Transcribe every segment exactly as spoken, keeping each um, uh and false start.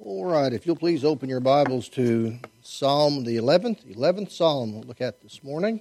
All right, if you'll please open your Bibles to Psalm the eleventh, eleventh Psalm we'll look at this morning.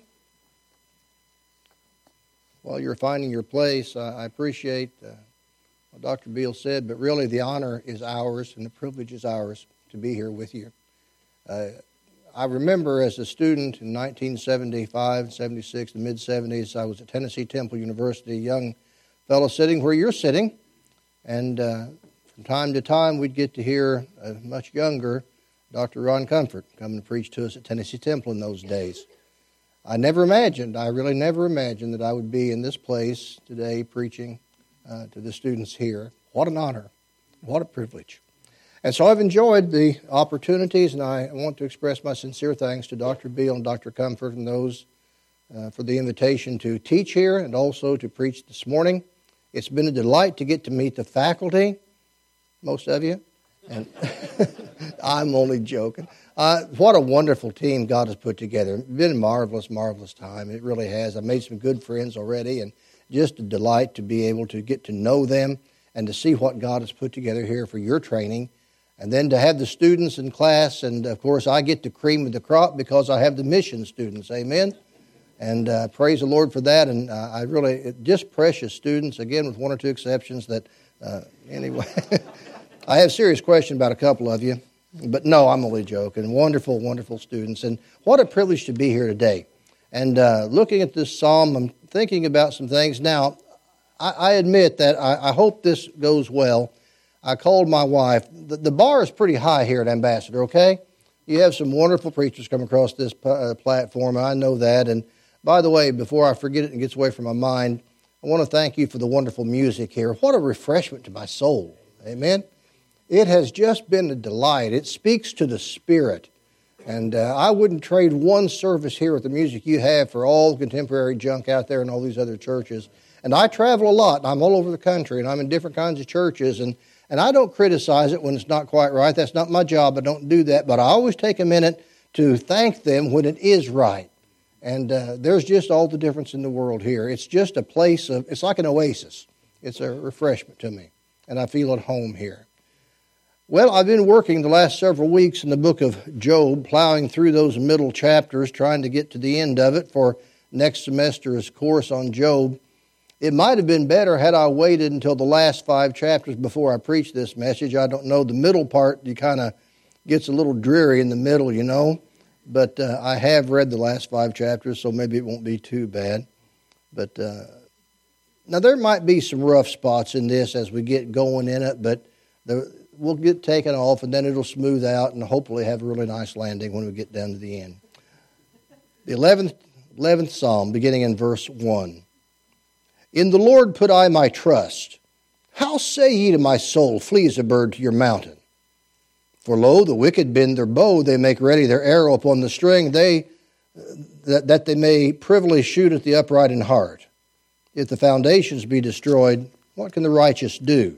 While you're finding your place, I appreciate uh, what Doctor Beal said, but really the honor is ours and the privilege is ours to be here with you. Uh, I remember as a student in nineteen seventy-five, seventy-six, the mid-seventies, I was at Tennessee Temple University, a young fellow sitting where you're sitting, and uh, from time to time, we'd get to hear a much younger Doctor Ron Comfort come and preach to us at Tennessee Temple in those days. I never imagined, I really never imagined that I would be in this place today preaching uh, to the students here. What an honor. What a privilege. And so I've enjoyed the opportunities, and I want to express my sincere thanks to Doctor Beal and Doctor Comfort and those uh, for the invitation to teach here and also to preach this morning. It's been a delight to get to meet the faculty, most of you, and I'm only joking. Uh, what a wonderful team God has put together. It's been a marvelous, marvelous time. It really has. I've made some good friends already, and just a delight to be able to get to know them and to see what God has put together here for your training, and then to have the students in class, and of course I get the cream of the crop because I have the mission students, amen? And uh, praise the Lord for that, and uh, I really, just precious students, again with one or two exceptions that, uh, anyway... I have a serious question about a couple of you, but no, I'm only joking. Wonderful, wonderful students, and what a privilege to be here today. And uh, looking at this psalm, I'm thinking about some things. Now, I, I admit that I, I hope this goes well. I called my wife. The, the bar is pretty high here at Ambassador, okay? You have some wonderful preachers come across this uh, platform, I know that. And by the way, before I forget it and it gets away from my mind, I want to thank you for the wonderful music here. What a refreshment to my soul, amen? It has just been a delight. It speaks to the spirit. And uh, I wouldn't trade one service here with the music you have for all the contemporary junk out there in all these other churches. And I travel a lot. And I'm all over the country, and I'm in different kinds of churches. And, and I don't criticize it when it's not quite right. That's not my job. I don't do that. But I always take a minute to thank them when it is right. And uh, there's just all the difference in the world here. It's just a place of, it's like an oasis. It's a refreshment to me. And I feel at home here. Well, I've been working the last several weeks in the book of Job, plowing through those middle chapters, trying to get to the end of it for next semester's course on Job. It might have been better had I waited until the last five chapters before I preached this message. I don't know. The middle part, you kind of gets a little dreary in the middle, you know. But uh, I have read the last five chapters, so maybe it won't be too bad. But uh, now there might be some rough spots in this as we get going in it, but the we'll get taken off, and then it'll smooth out and hopefully have a really nice landing when we get down to the end. The eleventh, eleventh Psalm, beginning in verse one. In the Lord put I my trust. How say ye to my soul, flee as a bird to your mountain? For lo, the wicked bend their bow, they make ready their arrow upon the string, they that, that they may privily shoot at the upright in heart. If the foundations be destroyed, what can the righteous do?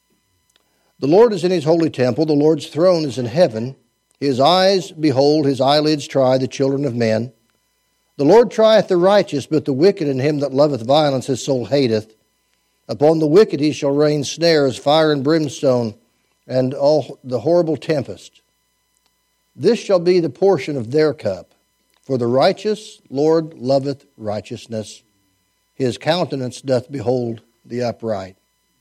The Lord is in his holy temple, the Lord's throne is in heaven. His eyes behold, his eyelids try the children of men. The Lord trieth the righteous, but the wicked and him that loveth violence his soul hateth. Upon the wicked he shall rain snares, fire and brimstone, and all the horrible tempest. This shall be the portion of their cup. For the righteous Lord loveth righteousness. His countenance doth behold the upright.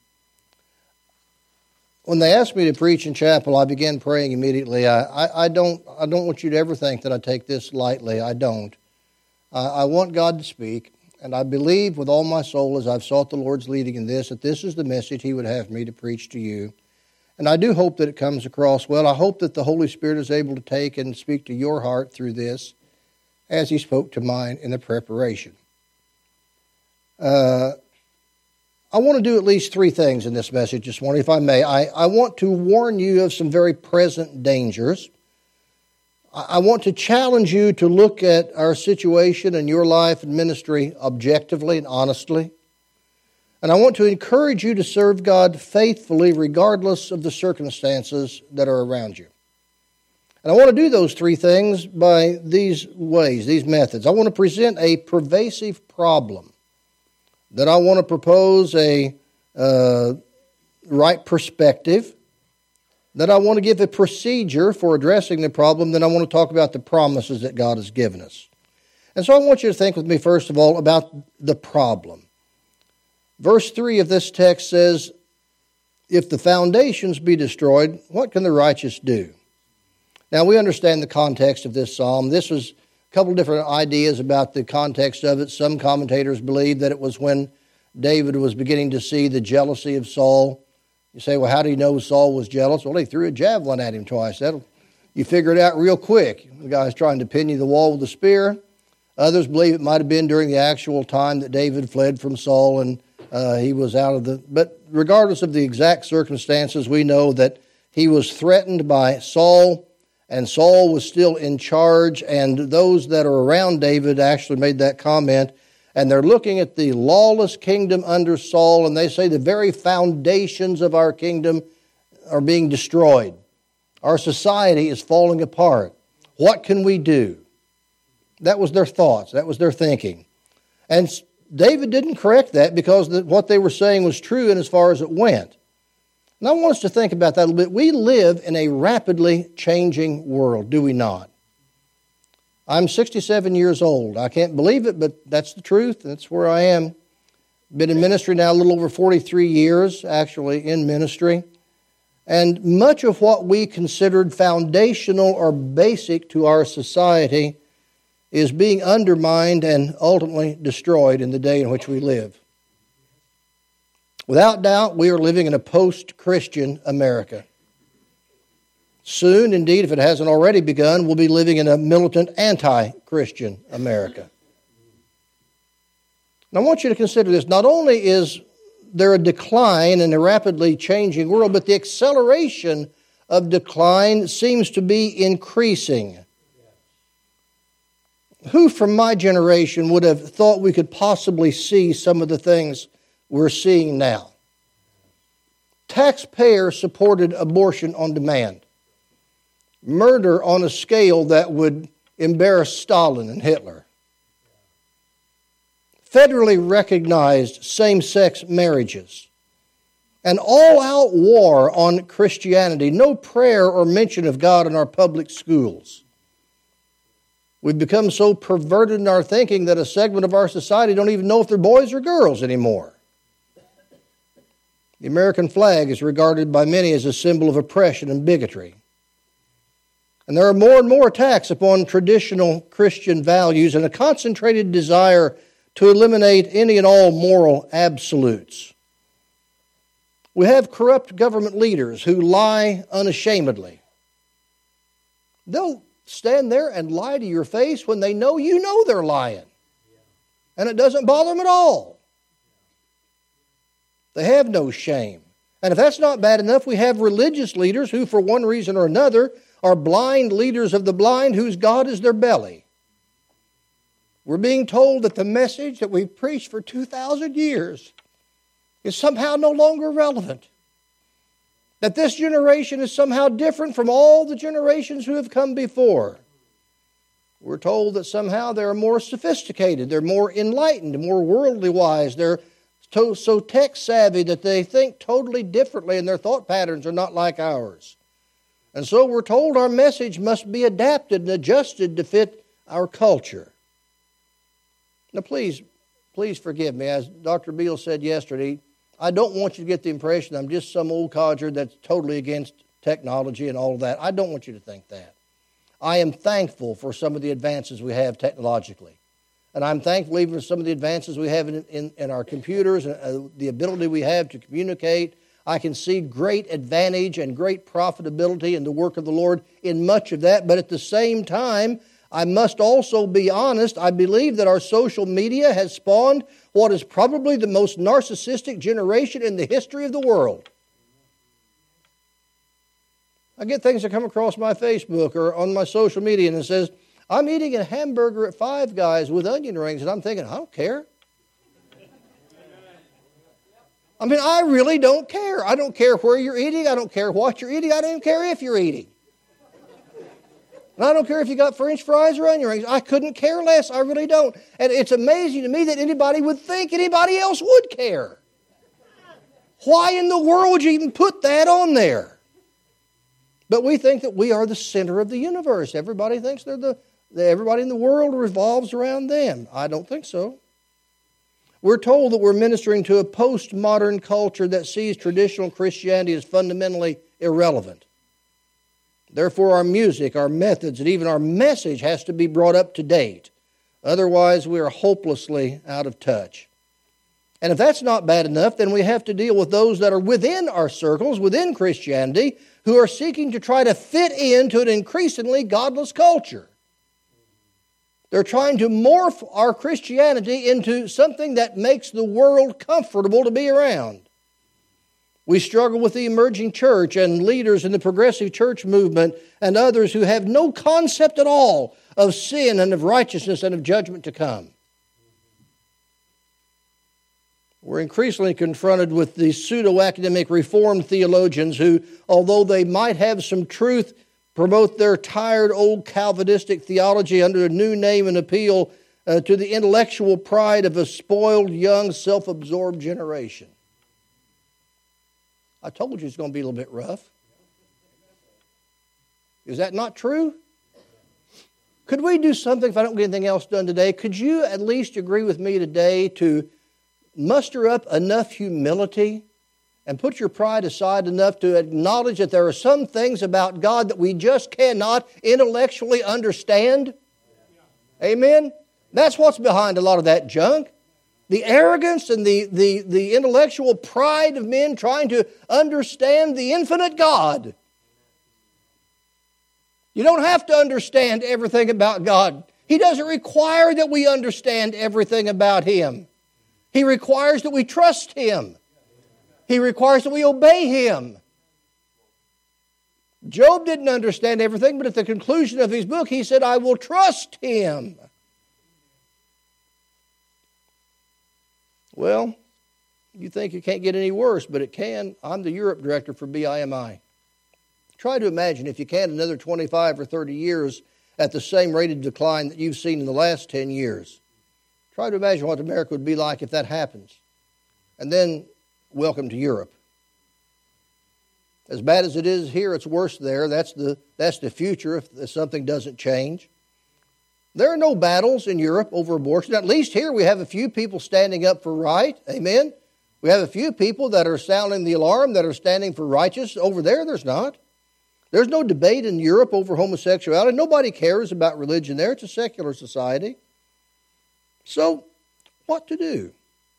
When they asked me to preach in chapel, I began praying immediately. I, I, I don't I don't want you to ever think that I take this lightly. I don't. I, I want God to speak, and I believe with all my soul as I've sought the Lord's leading in this, that this is the message He would have me to preach to you. And I do hope that it comes across well. I hope that the Holy Spirit is able to take and speak to your heart through this as He spoke to mine in the preparation. Uh... I want to do at least three things in this message this morning, if I may. I, I want to warn you of some very present dangers. I, I want to challenge you to look at our situation and your life and ministry objectively and honestly. And I want to encourage you to serve God faithfully regardless of the circumstances that are around you. And I want to do those three things by these ways, these methods. I want to present a pervasive problem. Then I want to propose a uh, right perspective. Then I want to give a procedure for addressing the problem. Then I want to talk about the promises that God has given us. And so I want you to think with me, first of all, about the problem. Verse three of this text says, if the foundations be destroyed, what can the righteous do? Now, we understand the context of this psalm. This was a couple of different ideas about the context of it. Some commentators believe that it was when David was beginning to see the jealousy of Saul. You say, well, how do you know Saul was jealous? Well, he threw a javelin at him twice. That'll, you figure it out real quick. The guy's trying to pin you the wall with a spear. Others believe it might have been during the actual time that David fled from Saul and uh, he was out of the... But regardless of the exact circumstances, we know that he was threatened by Saul, and Saul was still in charge, and those that are around David actually made that comment, and they're looking at the lawless kingdom under Saul, and they say the very foundations of our kingdom are being destroyed. Our society is falling apart. What can we do? That was their thoughts. That was their thinking. And David didn't correct that because the, what they were saying was true in as far as it went. And I want us to think about that a little bit. We live in a rapidly changing world, do we not? I'm sixty-seven years old. I can't believe it, but that's the truth. That's where I am. Been in ministry now a little over forty-three years, actually, in ministry. And much of what we considered foundational or basic to our society is being undermined and ultimately destroyed in the day in which we live. Without doubt, we are living in a post-Christian America. Soon, indeed, if it hasn't already begun, we'll be living in a militant anti-Christian America. And I want you to consider this. Not only is there a decline in a rapidly changing world, but the acceleration of decline seems to be increasing. Who from my generation would have thought we could possibly see some of the things we're seeing now? Taxpayer-supported abortion on demand. Murder on a scale that would embarrass Stalin and Hitler. Federally recognized same-sex marriages. An all-out war on Christianity. No prayer or mention of God in our public schools. We've become so perverted in our thinking that a segment of our society don't even know if they're boys or girls anymore. The American flag is regarded by many as a symbol of oppression and bigotry. And there are more and more attacks upon traditional Christian values and a concentrated desire to eliminate any and all moral absolutes. We have corrupt government leaders who lie unashamedly. They'll stand there and lie to your face when they know you know they're lying. And it doesn't bother them at all. They have no shame. And if that's not bad enough, we have religious leaders who, for one reason or another, are blind leaders of the blind whose God is their belly. We're being told that the message that we've preached for two thousand years is somehow no longer relevant. That this generation is somehow different from all the generations who have come before. We're told that somehow they're more sophisticated, they're more enlightened, more worldly wise, they're so, so tech savvy that they think totally differently and their thought patterns are not like ours. And so we're told our message must be adapted and adjusted to fit our culture. Now please, please forgive me. As Doctor Beal said yesterday, I don't want you to get the impression I'm just some old codger that's totally against technology and all of that. I don't want you to think that. I am thankful for some of the advances we have technologically. And I'm thankful even for some of the advances we have in, in, in our computers and uh, the ability we have to communicate. I can see great advantage and great profitability in the work of the Lord in much of that. But at the same time, I must also be honest. I believe that our social media has spawned what is probably the most narcissistic generation in the history of the world. I get things that come across my Facebook or on my social media and it says, I'm eating a hamburger at Five Guys with onion rings, and I'm thinking, I don't care. I mean, I really don't care. I don't care where you're eating. I don't care what you're eating. I don't even care if you're eating. And I don't care if you got French fries or onion rings. I couldn't care less. I really don't. And it's amazing to me that anybody would think anybody else would care. Why in the world would you even put that on there? But we think that we are the center of the universe. Everybody thinks they're the, everybody in the world revolves around them. I don't think so. We're told that we're ministering to a postmodern culture that sees traditional Christianity as fundamentally irrelevant. Therefore, our music, our methods, and even our message has to be brought up to date. Otherwise, we are hopelessly out of touch. And if that's not bad enough, then we have to deal with those that are within our circles, within Christianity, who are seeking to try to fit into an increasingly godless culture. They're trying to morph our Christianity into something that makes the world comfortable to be around. We struggle with the emerging church and leaders in the progressive church movement and others who have no concept at all of sin and of righteousness and of judgment to come. We're increasingly confronted with the pseudo-academic Reformed theologians who, although they might have some truth, promote their tired old Calvinistic theology under a new name and appeal uh, to the intellectual pride of a spoiled, young, self-absorbed generation. I told you it's going to be a little bit rough. Is that not true? Could we do something, if I don't get anything else done today, could you at least agree with me today to muster up enough humility and put your pride aside enough to acknowledge that there are some things about God that we just cannot intellectually understand? Amen? That's what's behind a lot of that junk. The arrogance and the, the, the intellectual pride of men trying to understand the infinite God. You don't have to understand everything about God. He doesn't require that we understand everything about Him. He requires that we trust Him. He requires that we obey Him. Job didn't understand everything, but at the conclusion of his book, he said, I will trust Him. Well, you think it can't get any worse, but it can. I'm the Europe director for B I M I. Try to imagine, if you can, another twenty-five or thirty years at the same rate of decline that you've seen in the last ten years. Try to imagine what America would be like if that happens. And then, welcome to Europe. As bad as it is here, it's worse there. That's the, that's the future if something doesn't change. There are no battles in Europe over abortion. At least here we have a few people standing up for right. Amen. We have a few people that are sounding the alarm, that are standing for righteous. Over there, there's not. There's no debate in Europe over homosexuality. Nobody cares about religion there. It's a secular society. So, what to do?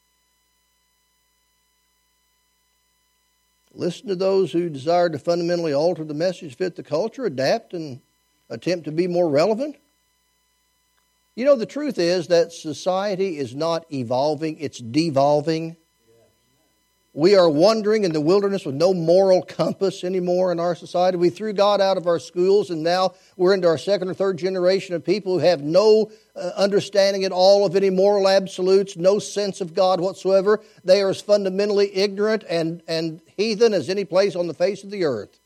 Listen to those who desire to fundamentally alter the message, fit the culture, adapt, and attempt to be more relevant? You know, the truth is that society is not evolving, it's devolving. We are wandering in the wilderness with no moral compass anymore in our society. We threw God out of our schools, and now we're into our second or third generation of people who have no uh, understanding at all of any moral absolutes, no sense of God whatsoever. They are as fundamentally ignorant and, and heathen as any place on the face of the earth.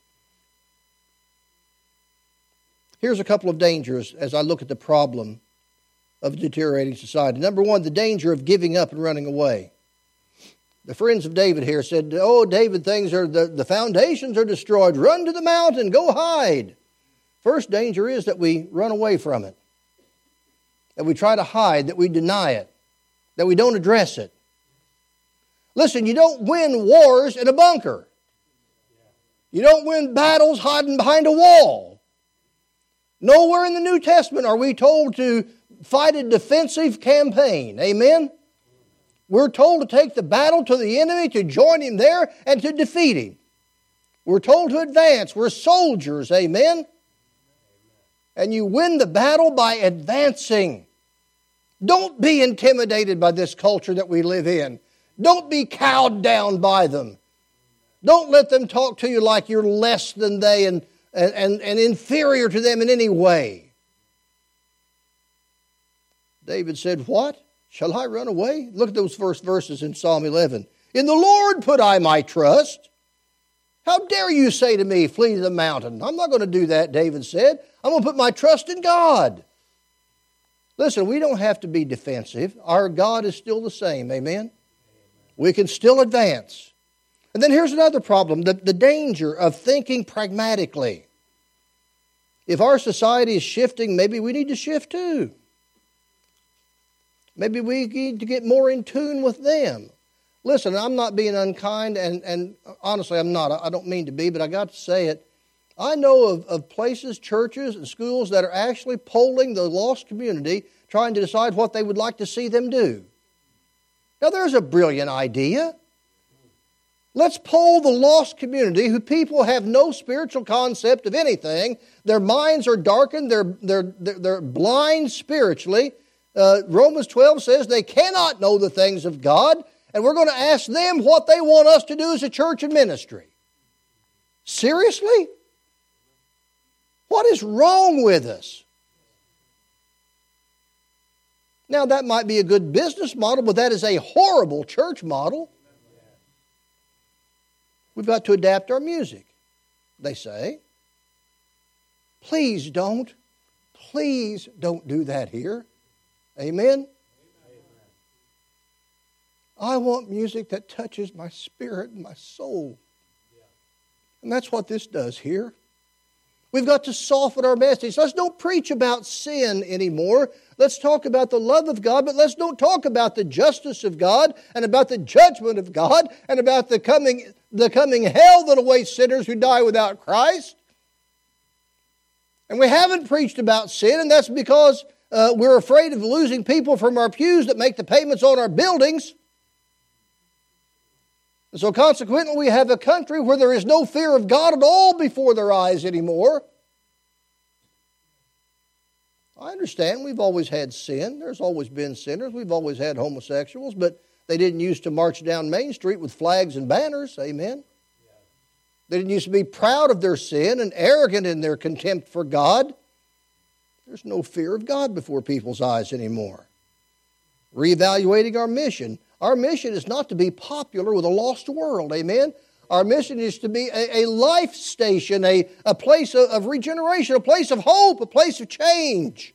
Here's a couple of dangers as I look at the problem of a deteriorating society. Number one, the danger of giving up and running away. The friends of David here said, oh, David, things are, the, the foundations are destroyed. Run to the mountain, go hide. First danger is that we run away from it. That we try to hide, that we deny it. That we don't address it. Listen, you don't win wars in a bunker. You don't win battles hiding behind a wall. Nowhere in the New Testament are we told to fight a defensive campaign. Amen? We're told to take the battle to the enemy, to join him there, and to defeat him. We're told to advance. We're soldiers. Amen? And you win the battle by advancing. Don't be intimidated by this culture that we live in. Don't be cowed down by them. Don't let them talk to you like you're less than they and, and, and inferior to them in any way. David said, what? Shall I run away? Look at those first verses in Psalm eleven. In the Lord put I my trust. How dare you say to me, flee to the mountain? I'm not going to do that, David said. I'm going to put my trust in God. Listen, we don't have to be defensive. Our God is still the same. Amen? We can still advance. And then here's another problem, the, the danger of thinking pragmatically. If our society is shifting, maybe we need to shift too. Maybe we need to get more in tune with them. Listen, I'm not being unkind, and, and honestly, I'm not. I don't mean to be, but I got to say it. I know of, of places, churches, and schools that are actually polling the lost community, trying to decide what they would like to see them do. Now, there's a brilliant idea. Let's poll the lost community, who people have no spiritual concept of anything. Their minds are darkened. They're, they're, they're, they're blind spiritually. Uh, Romans twelve says they cannot know the things of God. And we're going to ask them what they want us to do as a church and ministry. Seriously? What is wrong with us? Now, that might be a good business model, but that is a horrible church model. We've got to adapt our music, they say. Please don't. Please don't do that here. Amen? I want music that touches my spirit and my soul. And that's what this does here. We've got to soften our message. Let's don't preach about sin anymore. Let's talk about the love of God, but let's don't talk about the justice of God and about the judgment of God and about the coming, the coming hell that awaits sinners who die without Christ. And we haven't preached about sin, and that's because uh, we're afraid of losing people from our pews that make the payments on our buildings. And so consequently, we have a country where there is no fear of God at all before their eyes anymore. I understand we've always had sin. There's always been sinners. We've always had homosexuals, but they didn't used to march down Main Street with flags and banners. Amen. They didn't used to be proud of their sin and arrogant in their contempt for God. There's no fear of God before people's eyes anymore. Reevaluating our mission. Our mission is not to be popular with a lost world, amen? Our mission is to be a, a life station, a, a place of, of regeneration, a place of hope, a place of change.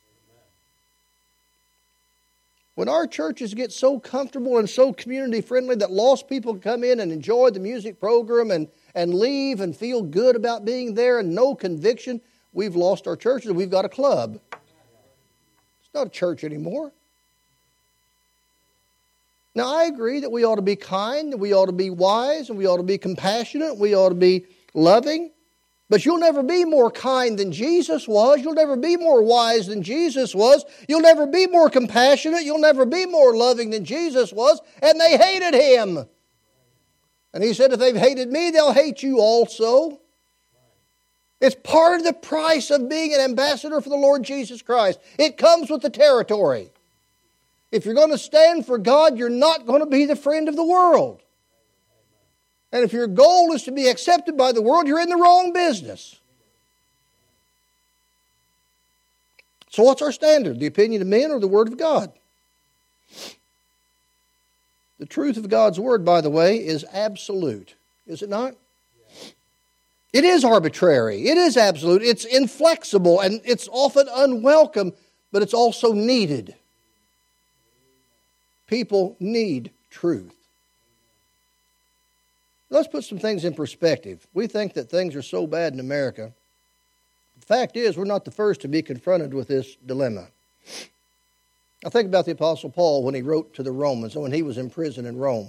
When our churches get so comfortable and so community-friendly that lost people can come in and enjoy the music program and, and leave and feel good about being there and no conviction, we've lost our churches and we've got a club. It's not a church anymore. Now, I agree that we ought to be kind, and we ought to be wise, and we ought to be compassionate, we ought to be loving. But you'll never be more kind than Jesus was. You'll never be more wise than Jesus was. You'll never be more compassionate. You'll never be more loving than Jesus was. And they hated Him. And He said, if they've hated me, they'll hate you also. It's part of the price of being an ambassador for the Lord Jesus Christ. It comes with the territory. If you're going to stand for God, you're not going to be the friend of the world. And if your goal is to be accepted by the world, you're in the wrong business. So what's our standard? The opinion of men or the Word of God? The truth of God's Word, by the way, is absolute. Is it not? It is arbitrary. It is absolute. It's inflexible, and it's often unwelcome, but it's also needed. People need truth. Let's put some things in perspective. We think that things are so bad in America. The fact is, we're not the first to be confronted with this dilemma. I think about the Apostle Paul when he wrote to the Romans, and when he was in prison in Rome.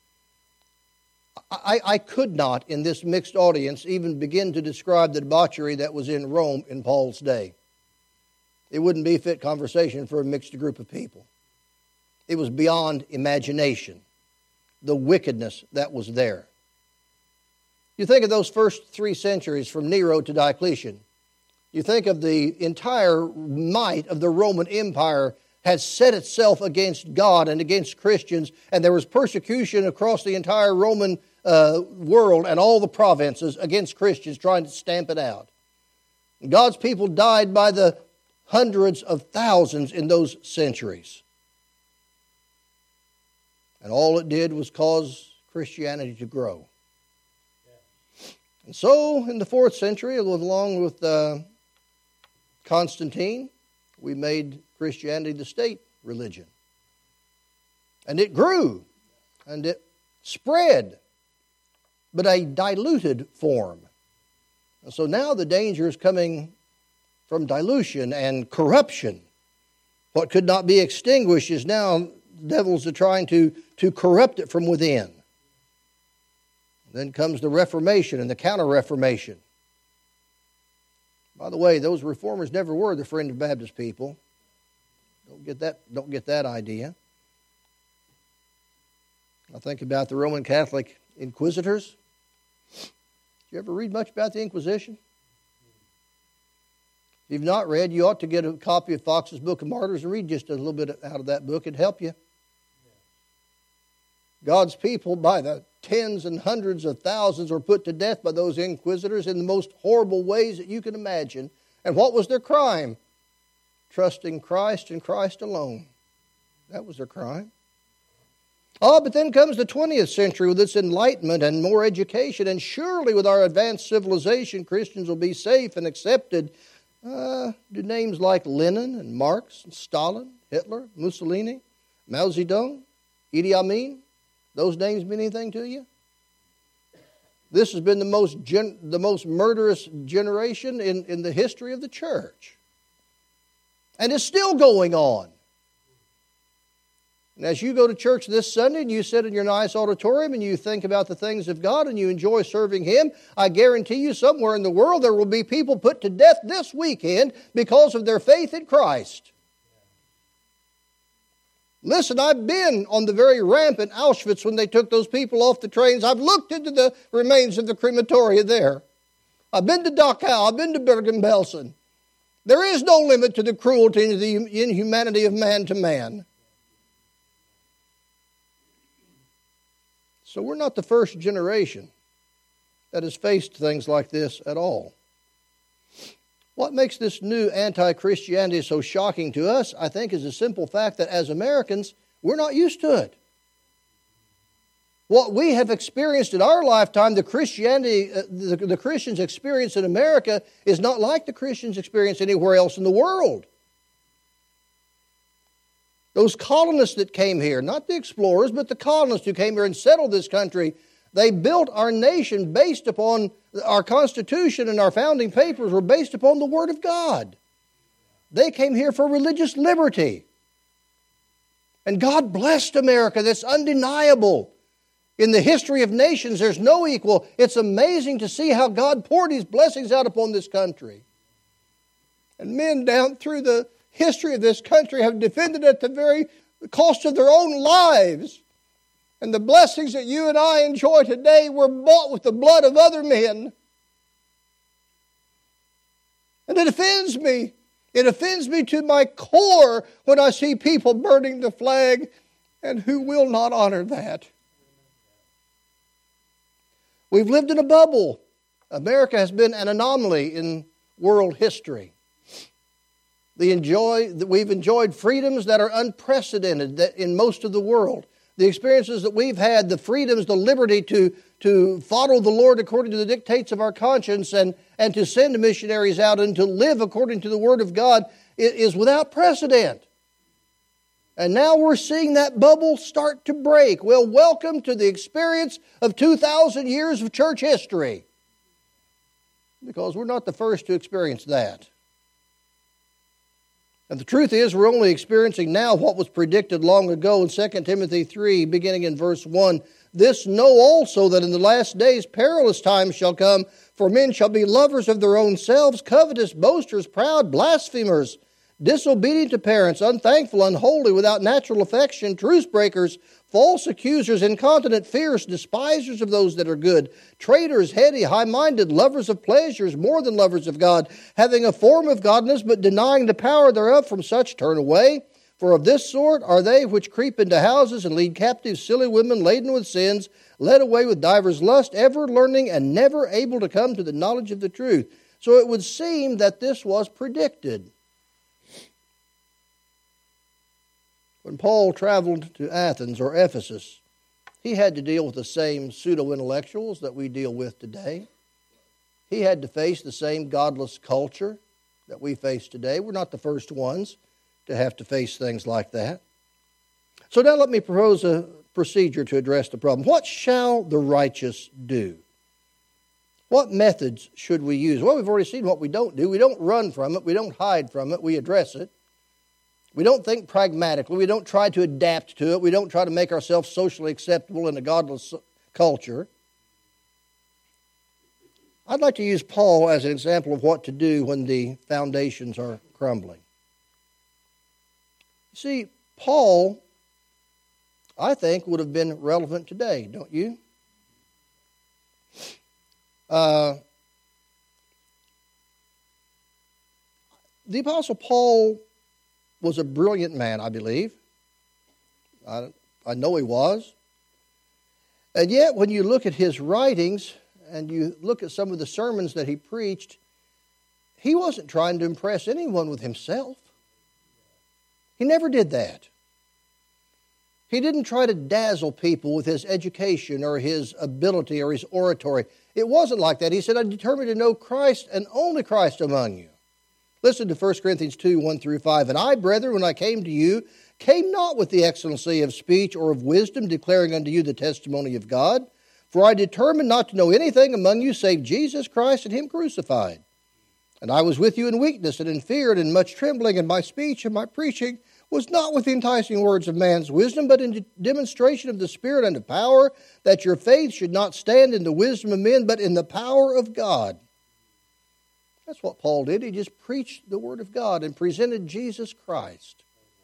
I, I could not, in this mixed audience, even begin to describe the debauchery that was in Rome in Paul's day. It wouldn't be fit conversation for a mixed group of people. It was beyond imagination, the wickedness that was there. You think of those first three centuries from Nero to Diocletian. You think of the entire might of the Roman Empire had set itself against God and against Christians, and there was persecution across the entire Roman uh, world and all the provinces against Christians trying to stamp it out. God's people died by the hundreds of thousands in those centuries. And all it did was cause Christianity to grow. And so, in the fourth century, along with uh, Constantine, we made Christianity the state religion. And it grew, and it spread, but a diluted form. And so now the danger is coming from dilution and corruption. What could not be extinguished is now the devils are trying to, to corrupt it from within. Then comes the Reformation and the Counter-Reformation. By the way, those reformers never were the Friend of Baptist people. Don't get that, don't get that idea. I think about the Roman Catholic inquisitors. Did you ever read much about the Inquisition? If you've not read, you ought to get a copy of Fox's Book of Martyrs and read just a little bit out of that book. It'd help you. God's people, by the tens and hundreds of thousands, were put to death by those inquisitors in the most horrible ways that you can imagine. And what was their crime? Trusting Christ and Christ alone. That was their crime. Oh, but then comes the twentieth century with its enlightenment and more education, and surely with our advanced civilization, Christians will be safe and accepted. Uh, do names like Lenin and Marx and Stalin, Hitler, Mussolini, Mao Zedong, Idi Amin, those names mean anything to you? This has been the most gen- the most murderous generation in, in the history of the church. And it's still going on. And as you go to church this Sunday and you sit in your nice auditorium and you think about the things of God and you enjoy serving Him, I guarantee you somewhere in the world there will be people put to death this weekend because of their faith in Christ. Listen, I've been on the very ramp in Auschwitz when they took those people off the trains. I've looked into the remains of the crematoria there. I've been to Dachau. I've been to Bergen-Belsen. There is no limit to the cruelty and the inhumanity of man to man. So we're not the first generation that has faced things like this at all. What makes this new anti-Christianity so shocking to us, I think, is the simple fact that as Americans, we're not used to it. What we have experienced in our lifetime, the Christianity, uh, the, the Christians' experience in America is not like the Christians' experience anywhere else in the world. Those colonists that came here, not the explorers, but the colonists who came here and settled this country, they built our nation based upon our Constitution, and our founding papers were based upon the Word of God. They came here for religious liberty. And God blessed America. That's undeniable. In the history of nations, there's no equal. It's amazing to see how God poured His blessings out upon this country. And men down through the history of this country have defended it at the very cost of their own lives. And the blessings that you and I enjoy today were bought with the blood of other men. And it offends me. It offends me to my core when I see people burning the flag and who will not honor that. We've lived in a bubble. America has been an anomaly in world history. The enjoy, we've enjoyed freedoms that are unprecedented in most of the world. The experiences that we've had, the freedoms, the liberty to, to follow the Lord according to the dictates of our conscience and, and to send missionaries out and to live according to the Word of God is without precedent. And now we're seeing that bubble start to break. Well, welcome to the experience of two thousand years of church history. Because we're not the first to experience that. And the truth is, we're only experiencing now what was predicted long ago in Second Timothy three, beginning in verse one. This know also that in the last days perilous times shall come, for men shall be lovers of their own selves, covetous, boasters, proud, blasphemers, disobedient to parents, unthankful, unholy, without natural affection, truce breakers, false accusers, incontinent, fierce, despisers of those that are good, traitors, heady, high-minded, lovers of pleasures, more than lovers of God, having a form of godliness, but denying the power thereof. From such turn away. For of this sort are they which creep into houses and lead captive silly women laden with sins, led away with divers lusts, ever learning and never able to come to the knowledge of the truth. So it would seem that this was predicted. When Paul traveled to Athens or Ephesus, he had to deal with the same pseudo-intellectuals that we deal with today. He had to face the same godless culture that we face today. We're not the first ones to have to face things like that. So now let me propose a procedure to address the problem. What shall the righteous do? What methods should we use? Well, we've already seen what we don't do. We don't run from it. We don't hide from it. We address it. We don't think pragmatically. We don't try to adapt to it. We don't try to make ourselves socially acceptable in a godless culture. I'd like to use Paul as an example of what to do when the foundations are crumbling. See, Paul, I think, would have been relevant today, don't you? Uh, the Apostle Paul was a brilliant man, I believe. I, I know he was. And yet, when you look at his writings and you look at some of the sermons that he preached, he wasn't trying to impress anyone with himself. He never did that. He didn't try to dazzle people with his education or his ability or his oratory. It wasn't like that. He said, I'm determined to know Christ and only Christ among you. Listen to First Corinthians two, one through five. And I, brethren, when I came to you, came not with the excellency of speech or of wisdom, declaring unto you the testimony of God. For I determined not to know anything among you save Jesus Christ and Him crucified. And I was with you in weakness and in fear and in much trembling, and my speech and my preaching was not with the enticing words of man's wisdom, but in demonstration of the Spirit and of power, that your faith should not stand in the wisdom of men, but in the power of God. That's what Paul did. He just preached the Word of God and presented Jesus Christ.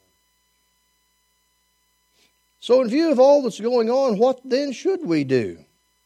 So in view of all that's going on, what then should we do?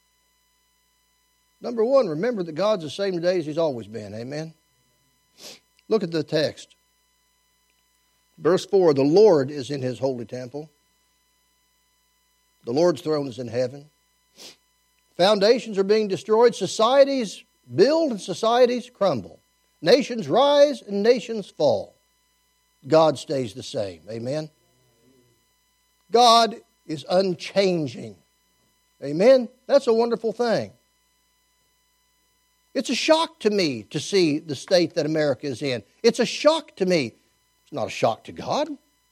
Number one, remember that God's the same today as He's always been. Amen? Look at the text. Verse four, the Lord is in His holy temple. The Lord's throne is in heaven. Foundations are being destroyed. Societies build and societies crumble. Nations rise and nations fall. God stays the same. Amen? God is unchanging. Amen? That's a wonderful thing. It's a shock to me to see the state that America is in. It's a shock to me. It's not a shock to God.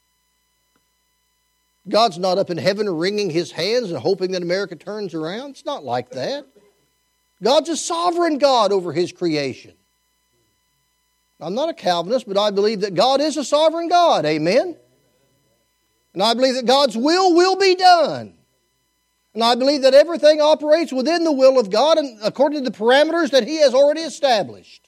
God's not up in heaven wringing His hands and hoping that America turns around. It's not like that. God's a sovereign God over His creation. I'm not a Calvinist, but I believe that God is a sovereign God. Amen? And I believe that God's will will be done. And I believe that everything operates within the will of God and according to the parameters that He has already established.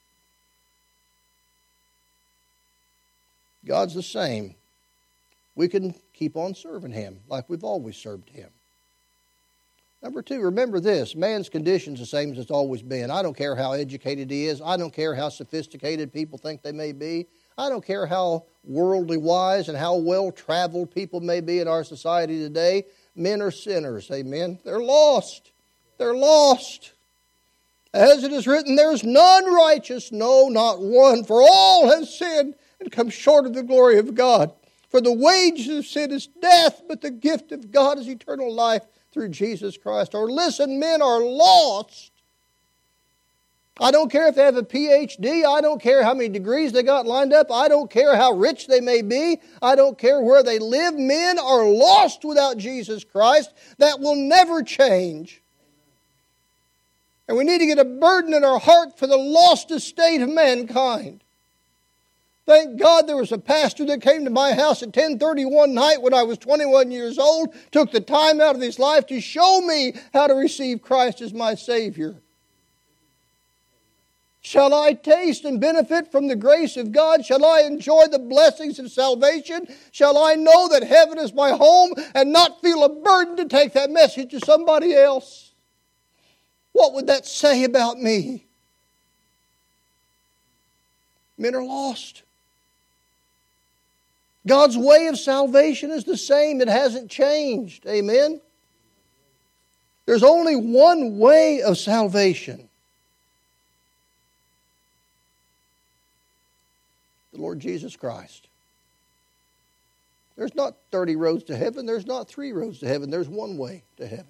God's the same. We can keep on serving Him like we've always served Him. Number two, remember this. Man's condition's the same as it's always been. I don't care how educated he is. I don't care how sophisticated people think they may be. I don't care how worldly wise and how well-traveled people may be in our society today. Men are sinners, amen? They're lost. They're lost. As it is written, there's none righteous, no, not one. For all have sinned and come short of the glory of God. For the wages of sin is death, but the gift of God is eternal life through Jesus Christ. Or listen, men are lost. I don't care if they have a P H D. I don't care how many degrees they got lined up. I don't care how rich they may be. I don't care where they live. Men are lost without Jesus Christ. That will never change. And we need to get a burden in our heart for the lost estate of mankind. Thank God there was a pastor that came to my house at ten thirty one night when I was twenty-one years old, took the time out of his life to show me how to receive Christ as my Savior. Shall I taste and benefit from the grace of God? Shall I enjoy the blessings of salvation? Shall I know that heaven is my home and not feel a burden to take that message to somebody else? What would that say about me? Men are lost. God's way of salvation is the same. It hasn't changed. Amen? There's only one way of salvation. The Lord Jesus Christ. There's not thirty roads to heaven. There's not three roads to heaven. There's one way to heaven.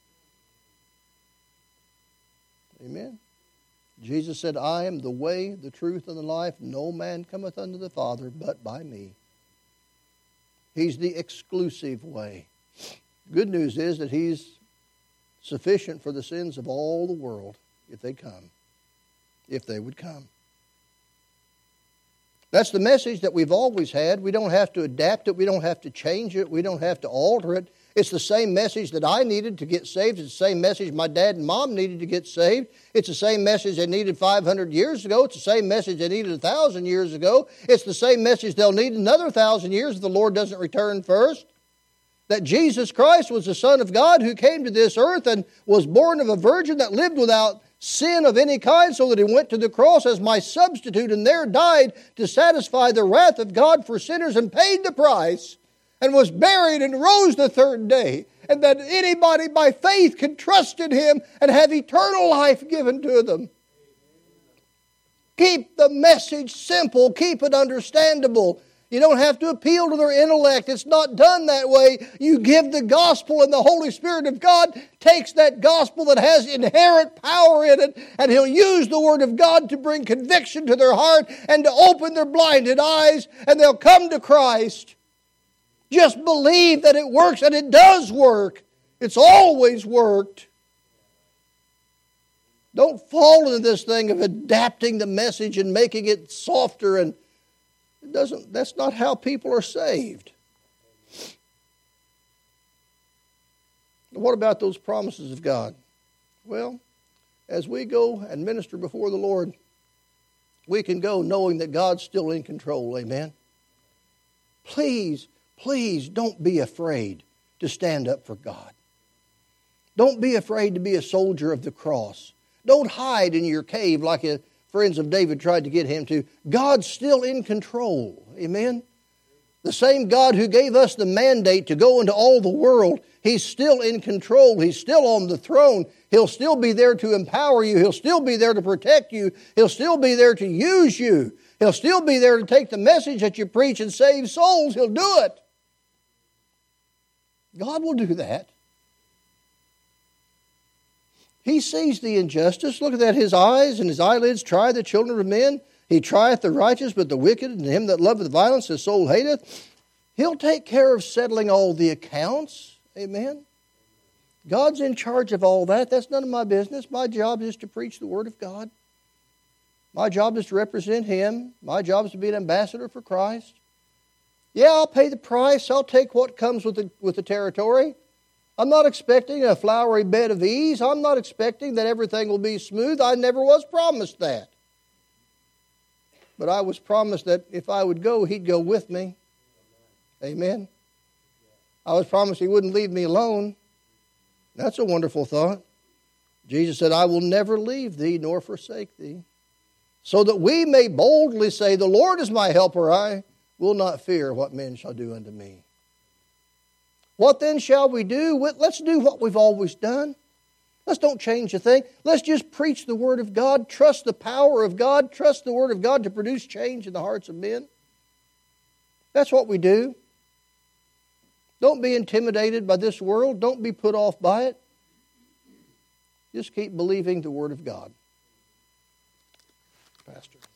Amen? Jesus said, I am the way, the truth, and the life. No man cometh unto the Father but by me. He's the exclusive way. Good news is that He's sufficient for the sins of all the world. if they come. If they would come. That's the message that we've always had. We don't have to adapt it. We don't have to change it. We don't have to alter it. It's the same message that I needed to get saved. It's the same message my dad and mom needed to get saved. It's the same message they needed five hundred years ago. It's the same message they needed one thousand years ago. It's the same message they'll need another one thousand years if the Lord doesn't return first. That Jesus Christ was the Son of God who came to this earth and was born of a virgin that lived without sin of any kind, so that He went to the cross as my substitute and there died to satisfy the wrath of God for sinners and paid the price and was buried and rose the third day, and that anybody by faith can trust in Him and have eternal life given to them. Keep the message simple. Keep it understandable. You don't have to appeal to their intellect. It's not done that way. You give the gospel, and the Holy Spirit of God takes that gospel that has inherent power in it, and He'll use the Word of God to bring conviction to their heart and to open their blinded eyes, and they'll come to Christ. Just believe that it works, and it does work. It's always worked. Don't fall into this thing of adapting the message and making it softer, and it doesn't. That's not how people are saved. What about those promises of God? Well, as we go and minister before the Lord, we can go knowing that God's still in control. Amen. Please, please don't be afraid to stand up for God. Don't be afraid to be a soldier of the cross. Don't hide in your cave like a friends of David tried to get him to. God's still in control. Amen? The same God who gave us the mandate to go into all the world, He's still in control. He's still on the throne. He'll still be there to empower you. He'll still be there to protect you. He'll still be there to use you. He'll still be there to take the message that you preach and save souls. He'll do it. God will do that. He sees the injustice. Look at that. His eyes and His eyelids try the children of men. He trieth the righteous, but the wicked, and him that loveth violence, his soul hateth. He'll take care of settling all the accounts. Amen. God's in charge of all that. That's none of my business. My job is to preach the Word of God. My job is to represent Him. My job is to be an ambassador for Christ. Yeah, I'll pay the price. I'll take what comes with the, with the territory. I'm not expecting a flowery bed of ease. I'm not expecting that everything will be smooth. I never was promised that. But I was promised that if I would go, He'd go with me. Amen. I was promised He wouldn't leave me alone. That's a wonderful thought. Jesus said, I will never leave thee nor forsake thee. So that we may boldly say, the Lord is my helper. I will not fear what men shall do unto me. What then shall we do? Let's do what we've always done. Let's don't change a thing. Let's just preach the Word of God. Trust the power of God. Trust the Word of God to produce change in the hearts of men. That's what we do. Don't be intimidated by this world. Don't be put off by it. Just keep believing the Word of God. Pastor.